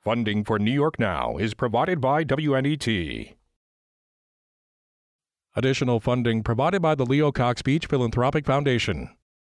Funding for New York Now is provided by WNET. Additional funding provided by the Leo Cox Beach Philanthropic Foundation.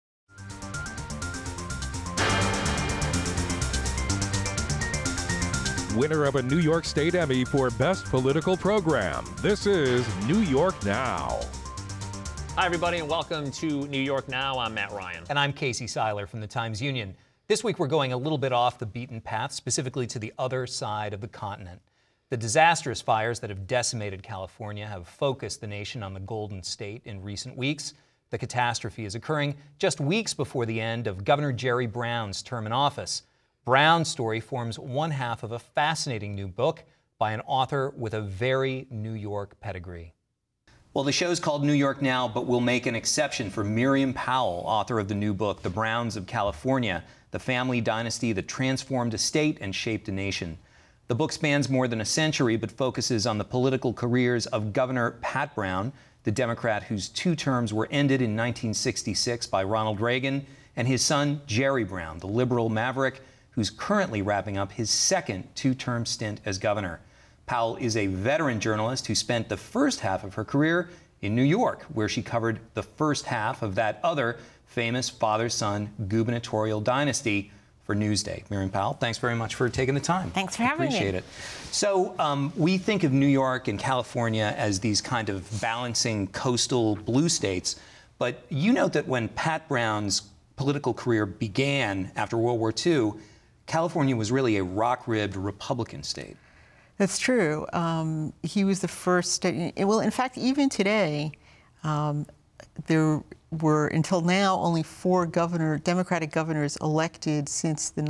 Winner of a New York State Emmy for Best Political Program. This is New York Now. Hi, everybody, and welcome to New York Now. I'm Matt Ryan. And I'm Casey Seiler from the Times-Union. This week, we're going a little bit off the beaten path, specifically to the other side of the continent. The disastrous fires that have decimated California have focused the nation on the Golden State in recent weeks. The catastrophe is occurring just weeks before the end of Governor Jerry Brown's term in office. Brown's story forms one half of a fascinating new book by an author with a very New York pedigree. Well, the show's called New York Now, but we'll make an exception for Miriam Powell, author of the new book, The Browns of California, the family dynasty that transformed a state and shaped a nation. The book spans more than a century, but focuses on the political careers of Governor Pat Brown, the Democrat whose two terms were ended in 1966 by Ronald Reagan, and his son, Jerry Brown, the liberal maverick who's currently wrapping up his second two-term stint as governor. Powell is a veteran journalist who spent the first half of her career in New York, where she covered the first half of that other famous father-son gubernatorial dynasty for Newsday. Miriam Powell, thanks very much for taking the time. Thanks for having me. Appreciate it. So we think of New York and California as these kind of balancing coastal blue states, but you note that when Pat Brown's political career began after World War II, California was really a rock-ribbed Republican state. That's true. He was the first state. Well, in fact, even today, there were until now only 4 Democratic governors elected since the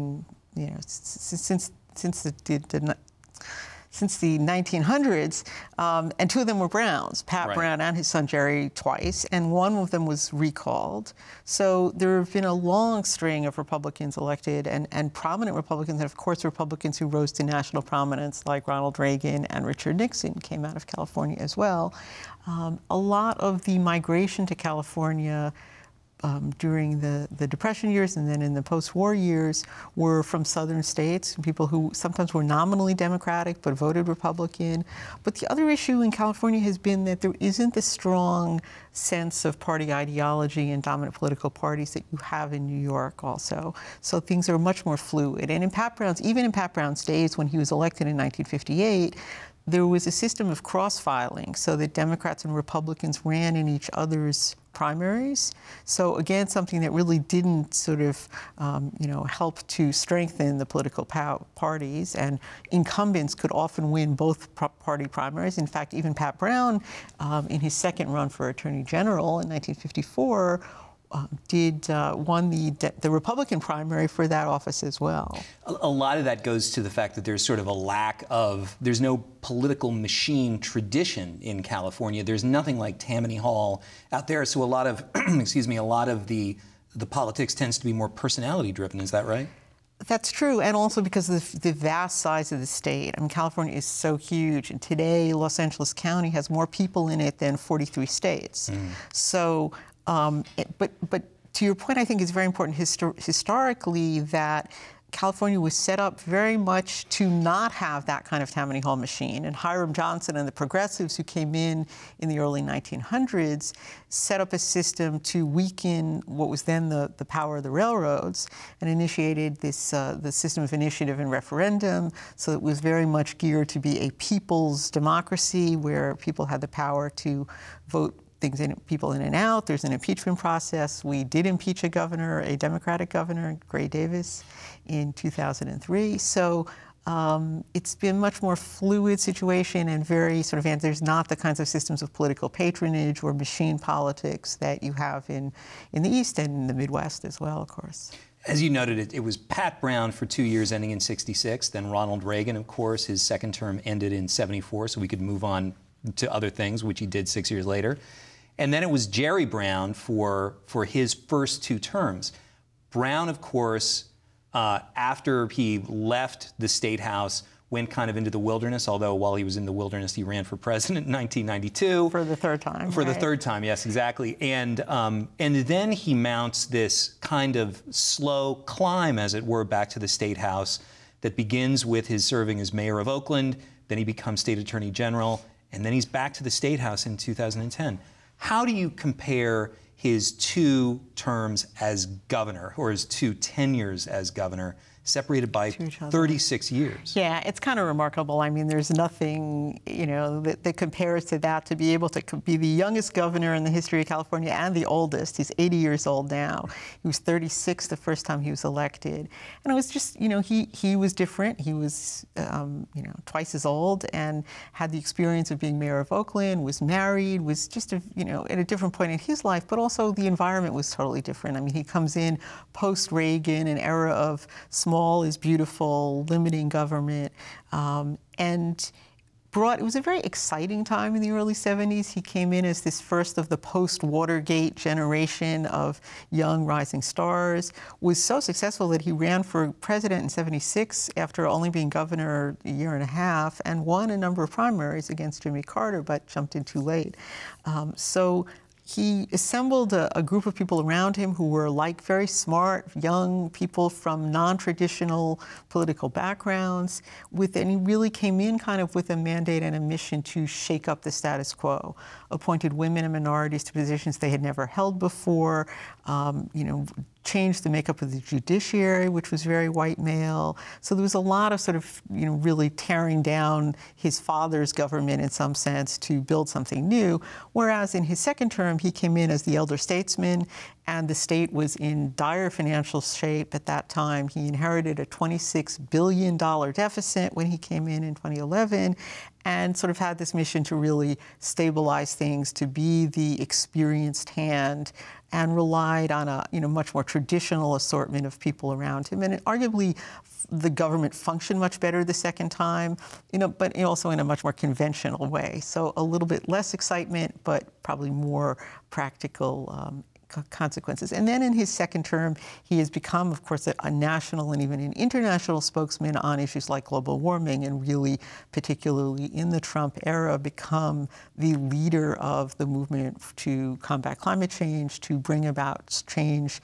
1900s, and 2 of them were Browns, Pat Brown and his son Jerry twice, and 1 of them was recalled. So there have been a long string of Republicans elected and prominent Republicans, and of course Republicans who rose to national prominence like Ronald Reagan and Richard Nixon came out of California as well. A lot of the migration to California during the Depression years and then in the post-war years were from southern states, people who sometimes were nominally Democratic but voted Republican. But the other issue in California has been that there isn't the strong sense of party ideology and dominant political parties that you have in New York also. So things are much more fluid. And even in Pat Brown's days when he was elected in 1958, there was a system of cross-filing so that Democrats and Republicans ran in each other's primaries. So again, something that really didn't sort of, help to strengthen the political parties, and incumbents could often win both party primaries. In fact, even Pat Brown, in his second run for Attorney General in 1954, won the Republican primary for that office as well. A lot of that goes to the fact that there's sort of there's no political machine tradition in California. There's nothing like Tammany Hall out there. So a lot of, the politics tends to be more personality driven. Is that right? That's true, and also because of the vast size of the state. I mean, California is so huge, and today Los Angeles County has more people in it than 43 states. So, but to your point, I think it's very important historically that California was set up very much to not have that kind of Tammany Hall machine. And Hiram Johnson and the progressives who came in the early 1900s set up a system to weaken what was then the power of the railroads and initiated this the system of initiative and referendum. So it was very much geared to be a people's democracy where people had the power to vote people in and out. There's an impeachment process. We did impeach a Democratic governor, Gray Davis, in 2003. So it's been a much more fluid situation and very sort of, there's not the kinds of systems of political patronage or machine politics that you have in the East and in the Midwest as well, of course. As you noted, it was Pat Brown for 2 years ending in 66, then Ronald Reagan, of course, his second term ended in 74, so we could move on to other things, which he did 6 years later. And then it was Jerry Brown for his first 2 terms. Brown, of course, after he left the State House, went kind of into the wilderness, although while he was in the wilderness, he ran for president in 1992. For the third time. For the third time, yes, exactly. And then he mounts this kind of slow climb, as it were, back to the State House that begins with his serving as mayor of Oakland, then he becomes state attorney general, and then he's back to the State House in 2010. How do you compare his 2 terms as governor, or his 2 tenures as governor, separated by 36 years? Yeah, it's kind of remarkable. I mean, there's nothing, that compares to that, to be able to be the youngest governor in the history of California and the oldest. He's 80 years old now. He was 36 the first time he was elected. And it was just, he was different. He was, twice as old and had the experience of being mayor of Oakland, was married, was just, at a different point in his life, but also the environment was totally different. I mean, he comes in post-Reagan, an era of small is beautiful, limiting government, and it was a very exciting time in the early 70s. He came in as this first of the post-Watergate generation of young rising stars, was so successful that he ran for president in 76 after only being governor a year and a half, and won a number of primaries against Jimmy Carter, but jumped in too late. So he assembled a group of people around him who were very smart, young people from non-traditional political backgrounds, and he really came in kind of with a mandate and a mission to shake up the status quo, appointed women and minorities to positions they had never held before, changed the makeup of the judiciary, which was very white male. So there was a lot of sort of, really tearing down his father's government in some sense to build something new. Whereas in his second term, he came in as the elder statesman, and the state was in dire financial shape at that time. He inherited a $26 billion deficit when he came in 2011, and sort of had this mission to really stabilize things, to be the experienced hand, and relied on a much more traditional assortment of people around him. And arguably, the government functioned much better the second time, but also in a much more conventional way. So a little bit less excitement, but probably more practical consequences. And then in his second term, he has become, of course, a national and even an international spokesman on issues like global warming, and really, particularly in the Trump era, become the leader of the movement to combat climate change, to bring about change,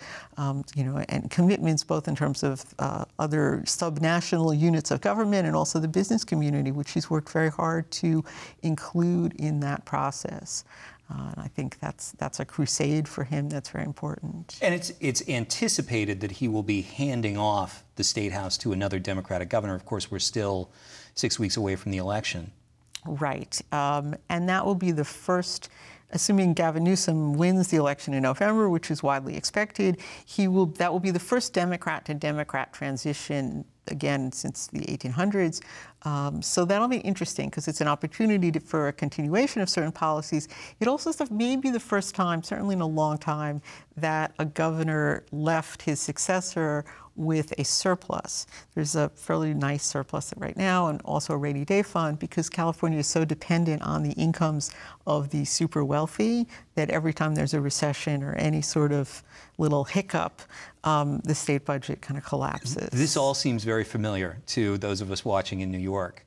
and commitments both in terms of other subnational units of government and also the business community, which he's worked very hard to include in that process. And I think that's a crusade for him that's very important. And it's anticipated that he will be handing off the State House to another Democratic governor. Of course, we're still 6 weeks away from the election. Right. And that will be the first, assuming Gavin Newsom wins the election in November, which is widely expected, that will be the first Democrat to Democrat transition, again, since the 1800s. So that'll be interesting because it's an opportunity for a continuation of certain policies. It also may be the first time, certainly in a long time, that a governor left his successor with a surplus. There's a fairly nice surplus right now, and also a rainy day fund, because California is so dependent on the incomes of the super wealthy that every time there's a recession or any sort of little hiccup, the state budget kind of collapses. This all seems very familiar to those of us watching in New York.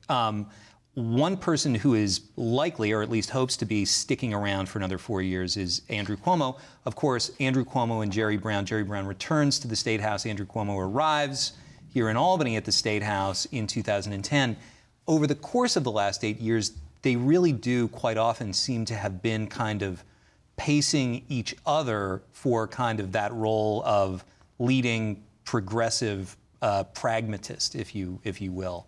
One person who is likely, or at least hopes to be, sticking around for another 4 years is Andrew Cuomo. Of course, Andrew Cuomo and Jerry Brown. Jerry Brown returns to the State House. Andrew Cuomo arrives here in Albany at the State House in 2010. Over the course of the last 8 years, they really do quite often seem to have been kind of pacing each other for kind of that role of leading progressive pragmatist, if you will.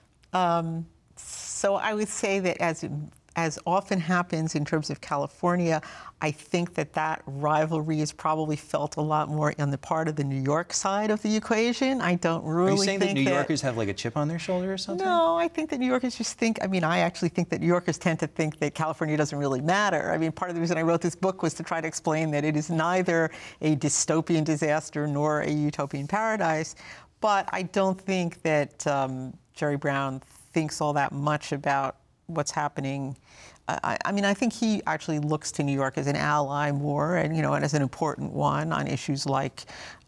So I would say that as often happens in terms of California, I think that rivalry is probably felt a lot more on the part of the New York side of the equation. I don't really think Are you saying that New Yorkers have like a chip on their shoulder or something? No, I think that New Yorkers I actually think that New Yorkers tend to think that California doesn't really matter. I mean, part of the reason I wrote this book was to try to explain that it is neither a dystopian disaster nor a utopian paradise. But I don't think that Jerry Brown thinks all that much about what's happening. I think he actually looks to New York as an ally more, and and as an important one on issues like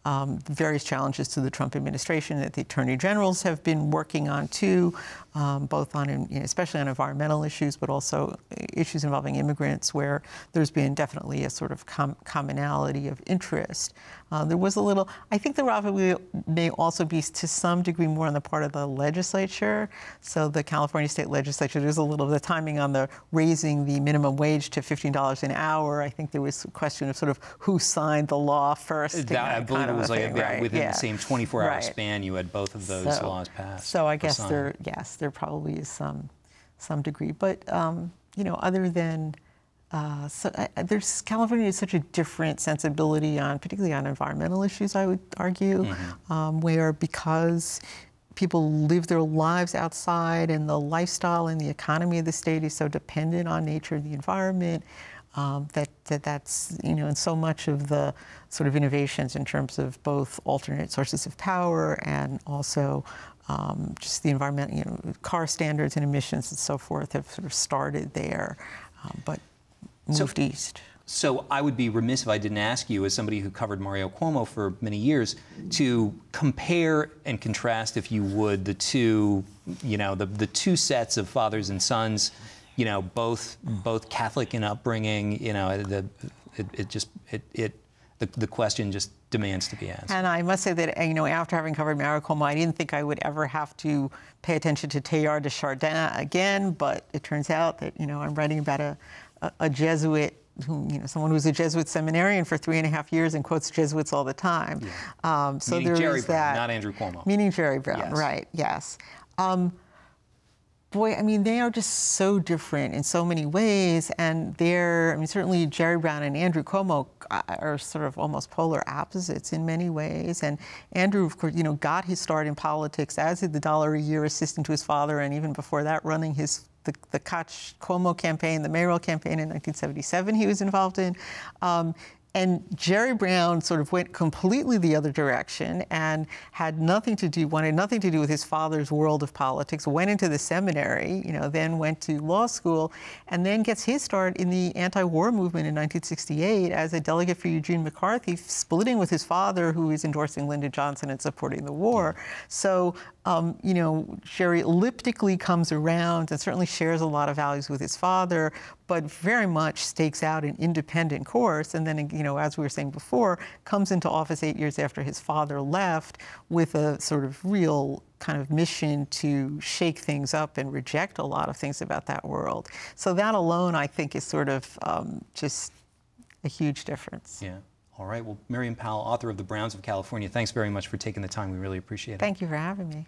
various challenges to the Trump administration that the attorney generals have been working on too, both on, especially on environmental issues, but also issues involving immigrants, where there's been definitely a sort of commonality of interest. There was a little, I think the rivalry may also be to some degree more on the part of the legislature. So the California state legislature, there's a little bit of timing on the raising the minimum wage to $15 an hour. I think there was a question of sort of who signed the law first. I believe it was like right? within the same 24-hour span, you had both of those laws passed. So I guess there probably is some degree, but other than California has such a different sensibility on, particularly on environmental issues, I would argue, where because people live their lives outside and the lifestyle and the economy of the state is so dependent on nature and the environment, that's, and so much of the sort of innovations in terms of both alternate sources of power and also just the environment, car standards and emissions and so forth have sort of started there, but moved east. So I would be remiss if I didn't ask you, as somebody who covered Mario Cuomo for many years, to compare and contrast, if you would, the two, the two sets of fathers and sons, both Catholic in upbringing. The question just demands to be asked. And I must say that, after having covered Mario Cuomo, I didn't think I would ever have to pay attention to Teilhard de Chardin again, but it turns out that, I'm writing about a Jesuit who, someone who was a Jesuit seminarian for 3.5 years and quotes Jesuits all the time. Yeah. So meaning there Jerry is Brown, that. not Andrew Cuomo. Meaning Jerry Brown, yes. Right, yes. Boy, they are just so different in so many ways, and certainly Jerry Brown and Andrew Cuomo are sort of almost polar opposites in many ways. And Andrew, of course, got his start in politics as the $1-a-year assistant to his father, and even before that, running the Koch-Cuomo campaign, the mayoral campaign in 1977 he was involved in. And Jerry Brown sort of went completely the other direction and wanted nothing to do with his father's world of politics, went into the seminary, then went to law school, and then gets his start in the anti-war movement in 1968 as a delegate for Eugene McCarthy, splitting with his father, who is endorsing Lyndon Johnson and supporting the war. So, Jerry elliptically comes around and certainly shares a lot of values with his father, but very much stakes out an independent course. And then, as we were saying before, comes into office 8 years after his father left with a sort of real kind of mission to shake things up and reject a lot of things about that world. So that alone, I think, is sort of just a huge difference. Yeah. All right. Well, Miriam Powell, author of The Browns of California, thanks very much for taking the time. We really appreciate it. Thank you for having me.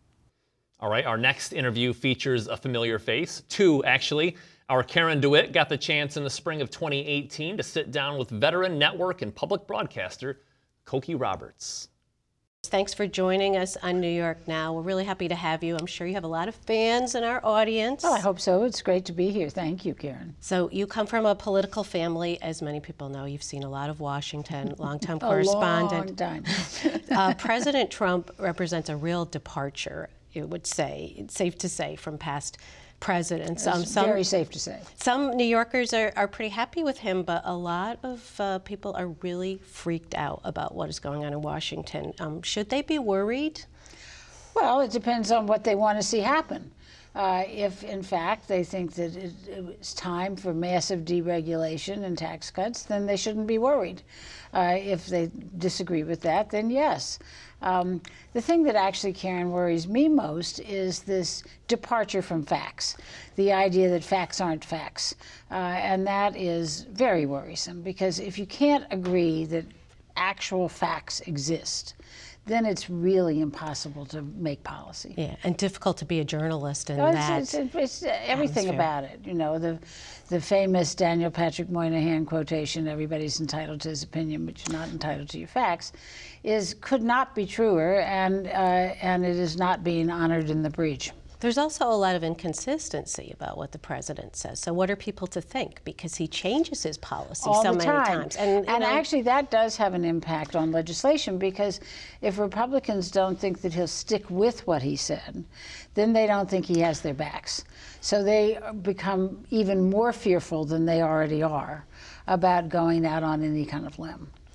All right, our next interview features a familiar face, two actually. Our Karen DeWitt got the chance in the spring of 2018 to sit down with veteran network and public broadcaster Cokie Roberts. Thanks for joining us on New York Now. We're really happy to have you. I'm sure you have a lot of fans in our audience. Well, I hope so. It's great to be here. Thank you, Karen. So you come from a political family, as many people know. You've seen a lot of Washington, longtime correspondent. A long time. President Trump represents a real departure, it would say. It's safe to say, from past presidents. Very safe to say. Some New Yorkers are pretty happy with him, but a lot of people are really freaked out about what is going on in Washington. Should they be worried? Well, it depends on what they want to see happen. If, in fact, they think that it's time for massive deregulation and tax cuts, then they shouldn't be worried. If they disagree with that, then yes. The thing that actually, Karen, worries me most is this departure from facts, the idea that facts aren't facts. And that is very worrisome, because if you can't agree that actual facts exist, then it's really impossible to make policy. Yeah, and difficult to be a journalist in it's everything atmosphere. about it. The famous Daniel Patrick Moynihan quotation, "Everybody's entitled to his opinion, but you're not entitled to your facts," could not be truer, and it is not being honored in the breach. There's also a lot of inconsistency about what the president says. So what are people to think? Because he changes his policy so many times. And actually that does have an impact on legislation, because if Republicans don't think that he'll stick with what he said, then they don't think he has their backs. So they become even more fearful than they already are about going out on any kind of limb.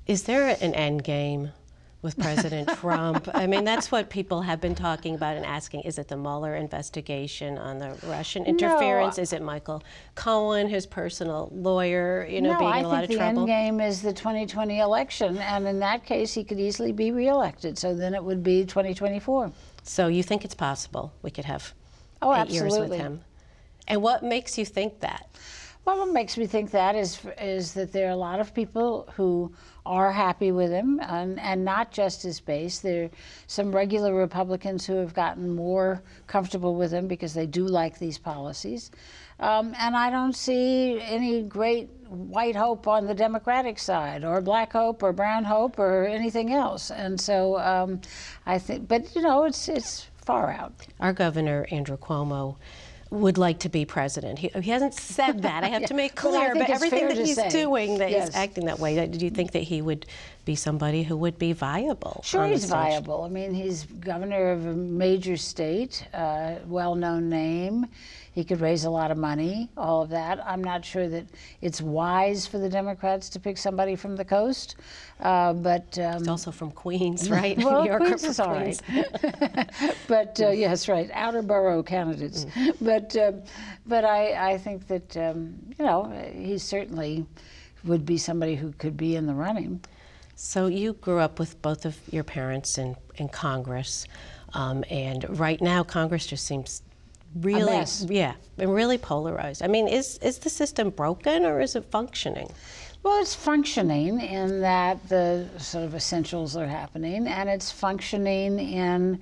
Is there an end game with President Trump? I mean, that's what people have been talking about and asking. Is it the Mueller investigation on the Russian interference? No. Is it Michael Cohen, his personal lawyer, being in a lot of trouble? No, I think the end game is the 2020 election, and in that case, he could easily be reelected. So then it would be 2024. So you think it's possible we could have 8 years with him? And what makes you think that? Well, what makes me think that is that there are a lot of people who are happy with him, and not just his base. There are some regular Republicans who have gotten more comfortable with him because they do like these policies. And I don't see any great white hope on the Democratic side, or black hope, or brown hope, or anything else. And so I think, but it's far out. Our governor, Andrew Cuomo, would like to be president. He hasn't said that, I have to make clear, but everything that he's doing, that he's acting that way, do you think that he would be somebody who would be viable? Sure, he's viable. I mean, he's governor of a major state, well-known name. He could raise a lot of money, all of that. I'm not sure that it's wise for the Democrats to pick somebody from the coast, but... He's also from Queens, right? Well, New Yorker Queens is all right. But, yes, right, outer borough candidates. But I think that, he certainly would be somebody who could be in the running. So you grew up with both of your parents in Congress, and right now Congress just seems really, really polarized. I mean, is the system broken, or is it functioning? Well, it's functioning in that the sort of essentials are happening, and it's functioning in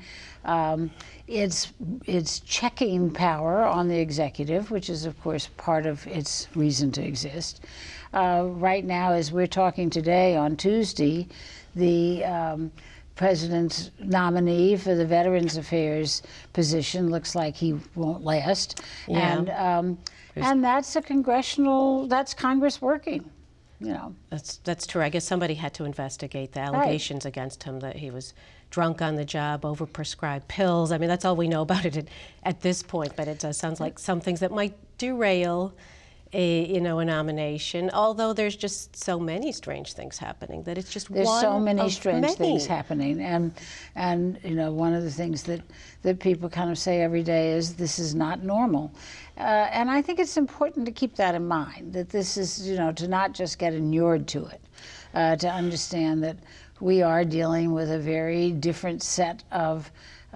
its checking power on the executive, which is, of course, part of its reason to exist. Right now, as we're talking today on Tuesday, the president's nominee for the Veterans Affairs position looks like he won't last. Yeah. And that's that's Congress working. That's true. I guess somebody had to investigate the allegations against him that he was drunk on the job, overprescribed pills. I mean, that's all we know about it at this point, but it sounds like some things that might derail a nomination, although there's just so many strange things happening that it's just there's one so many of strange many. things happening, and one of the things that people kind of say every day is this is not normal, and I think it's important to keep that in mind, that this is to not just get inured to it, to understand that we are dealing with a very different set of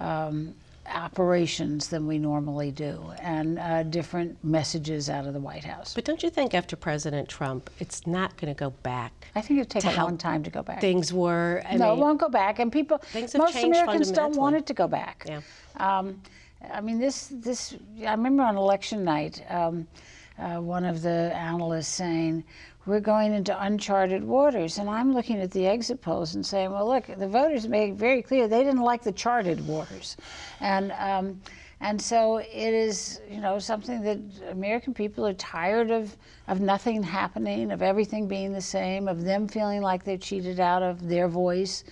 operations than we normally do, and different messages out of the White House. But don't you think after President Trump, it's not going to go back? I think it'll take a long time to go back. Things were. It won't go back, and most Americans don't want it to go back. Yeah. I mean, I remember on election night, one of the analysts saying, we're going into uncharted waters. And I'm looking at the exit polls and saying, well, look, the voters made it very clear they didn't like the charted waters. And so it is, something that American people are tired of nothing happening, of everything being the same, of them feeling like they're cheated out of their voice.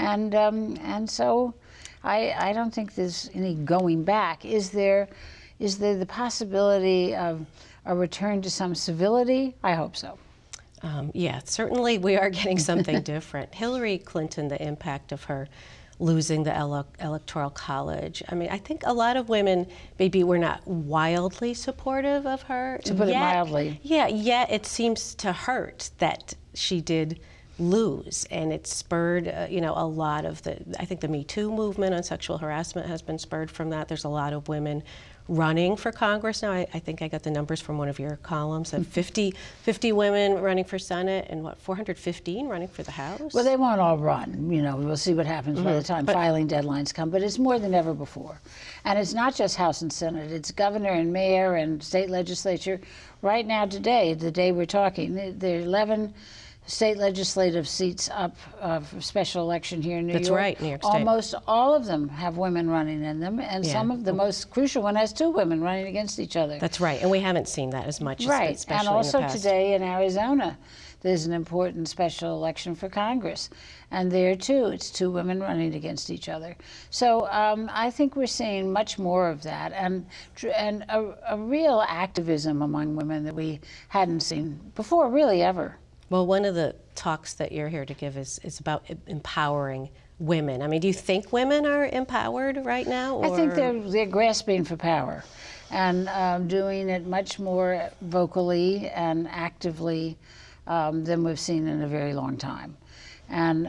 And so I don't think there's any going back. Is there the possibility of a return to some civility? I hope so. Yeah, certainly we are getting something different. Hillary Clinton, the impact of her losing the Electoral College. I mean, I think a lot of women maybe were not wildly supportive of her. To put it mildly. Yeah, yet it seems to hurt that she did lose, and it spurred, a lot of I think the Me Too movement on sexual harassment has been spurred from that. There's a lot of women running for Congress now. I think I got the numbers from one of your columns, of 50 women running for Senate, and 415 running for the House? Well, they won't all run. We'll see what happens by the time filing deadlines come, but it's more than ever before. And it's not just House and Senate, it's governor and mayor and state legislature. Right now, today, the day we're talking, there are 11 state legislative seats up for special election here in New York. That's right, New York State. Almost all of them have women running in them, and some of the most crucial one has 2 women running against each other. That's right, and we haven't seen that as much, right. Especially and also in the past. Today in Arizona, there's an important special election for Congress, and there too, it's 2 women running against each other. So I think we're seeing much more of that, and a real activism among women that we hadn't seen before, really ever. Well, one of the talks that you're here to give is about empowering women. I mean, do you think women are empowered right now? Or? I think they're grasping for power and doing it much more vocally and actively than we've seen in a very long time. And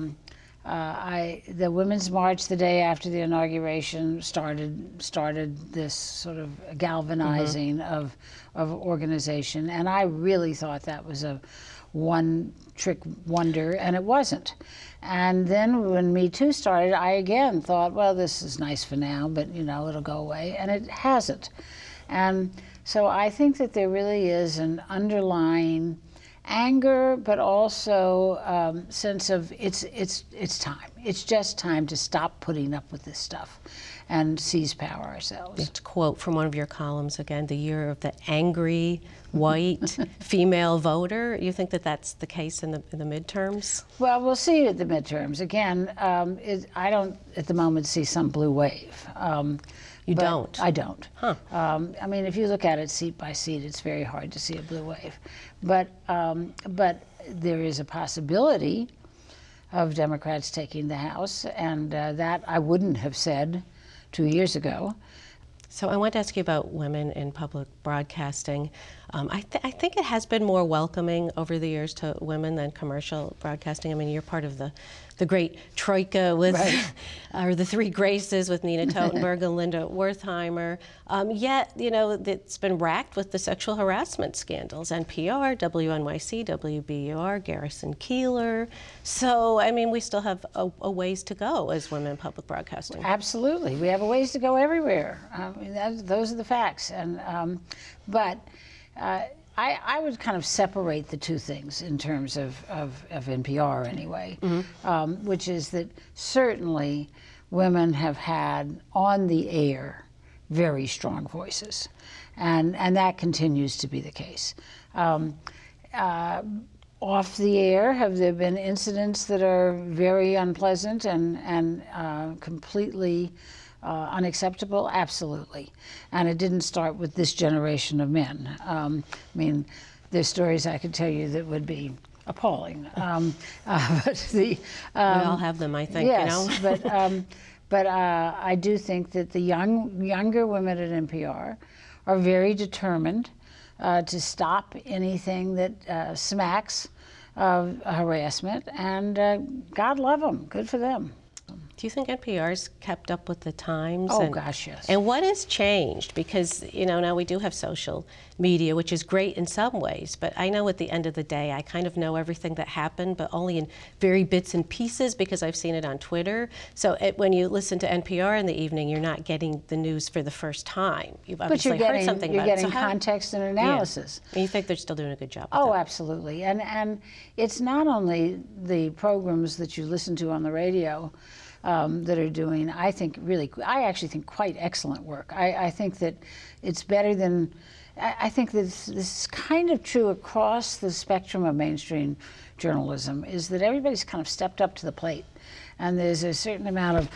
the Women's March the day after the inauguration started this sort of galvanizing of organization, and I really thought that was a one-trick wonder, and it wasn't. And then when Me Too started, I again thought, well, this is nice for now, but it'll go away, and it hasn't. And so I think that there really is an underlying anger, but also sense of it's time. It's just time to stop putting up with this stuff and seize power ourselves. To quote from one of your columns again, the year of the angry white female voter. You think that that's the case in the midterms? Well, we'll see at the midterms. Again, I don't at the moment see some blue wave. You don't? I don't. Huh. I mean, if you look at it seat by seat, it's very hard to see a blue wave. But there is a possibility of Democrats taking the House, and that I wouldn't have said 2 years ago. So I want to ask you about women in public broadcasting. I think it has been more welcoming over the years to women than commercial broadcasting. I mean, you're part of the great troika with, or the three graces with Nina Totenberg and Linda Wertheimer. Yet, it's been racked with the sexual harassment scandals. NPR, WNYC, WBUR, Garrison Keillor. So, I mean, we still have a ways to go as women in public broadcasting. Absolutely. We have a ways to go everywhere. Those are the facts. And but I would kind of separate the two things in terms of NPR anyway, which is that certainly women have had on the air very strong voices, and that continues to be the case. Off the air, have there been incidents that are very unpleasant and completely unacceptable? Absolutely. And it didn't start with this generation of men. I mean, there's stories I could tell you that would be appalling. We all have them, I think. Yes, but I do think that the younger women at NPR are very determined to stop anything that smacks of harassment, and God love them. Good for them. Do you think NPR's kept up with the times? Oh, gosh, yes. And what has changed? Because, now we do have social media, which is great in some ways, but I know at the end of the day, I kind of know everything that happened, but only in very bits and pieces because I've seen it on Twitter. So when you listen to NPR in the evening, you're not getting the news for the first time. You've obviously heard something about it. You're getting context and analysis. Yeah. And you think they're still doing a good job with Oh, that? absolutely. And it's not only the programs that you listen to on the radio that are doing, I actually think quite excellent work. I think that it's better than, I think that this is kind of true across the spectrum of mainstream journalism, is that everybody's kind of stepped up to the plate. And there's a certain amount of,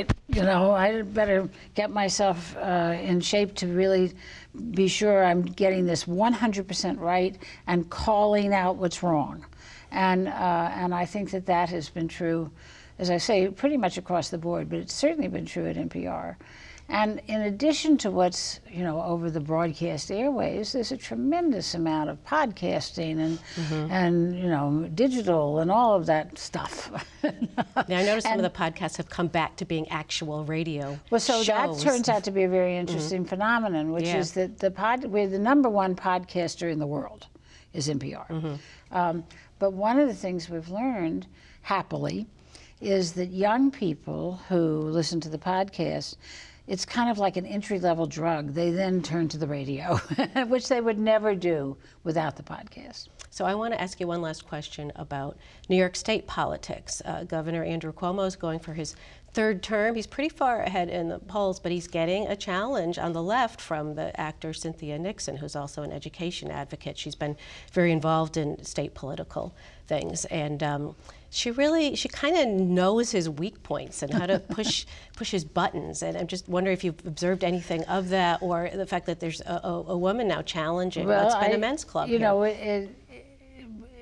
I better get myself in shape to really be sure I'm getting this 100% right and calling out what's wrong. And I think that has been true, as I say, pretty much across the board, but it's certainly been true at NPR. And in addition to what's, over the broadcast airwaves, there's a tremendous amount of podcasting and digital and all of that stuff. Now, I noticed some of the podcasts have come back to being actual radio Well, so shows. that turns out to be a very interesting phenomenon, which is that we're the number one podcaster in the world is NPR. But one of the things we've learned, happily, is that young people who listen to the podcast, it's kind of like an entry-level drug. They then turn to the radio, which they would never do without the podcast. So I want to ask you one last question about New York State politics. Governor Andrew Cuomo is going for his third term. He's pretty far ahead in the polls, but he's getting a challenge on the left from the actor Cynthia Nixon, who's also an education advocate. She's been very involved in state political things, and she kind of knows his weak points and how to push his buttons. And I'm just wondering if you've observed anything of that, or the fact that there's a woman now challenging what's been a men's club.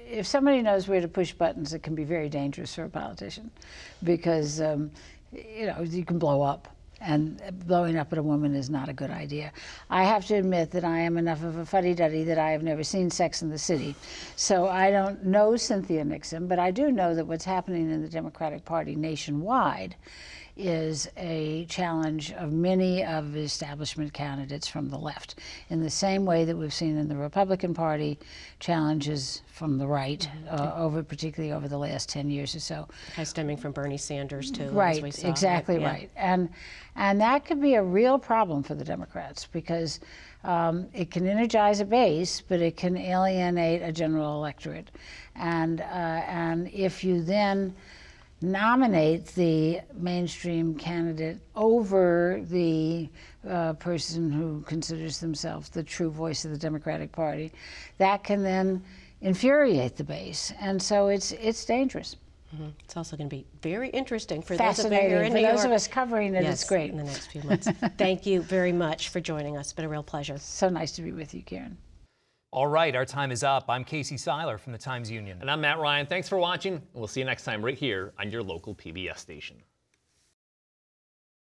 if somebody knows where to push buttons, it can be very dangerous for a politician, because you can blow up. And blowing up at a woman is not a good idea. I have to admit that I am enough of a fuddy-duddy that I have never seen Sex and the City. So I don't know Cynthia Nixon, but I do know that what's happening in the Democratic Party nationwide is a challenge of many of the establishment candidates from the left, in the same way that we've seen in the Republican Party challenges from the right, particularly over the last 10 years or so. Stemming from Bernie Sanders, too. Right, as we saw. exactly Yeah. right. And that could be a real problem for the Democrats, because it can energize a base, but it can alienate a general electorate. And if you then nominate the mainstream candidate over the person who considers themselves the true voice of the Democratic Party, that can then infuriate the base. And so it's dangerous. Mm-hmm. It's also going to be very interesting for those of you Fascinating. here in For New York. those of us covering it, Yes, it's great. in the next few months. Thank you very much for joining us. It's been a real pleasure. So nice to be with you, Karen. All right, our time is up. I'm Casey Seiler from the Times-Union. And I'm Matt Ryan. Thanks for watching, and we'll see you next time right here on your local PBS station.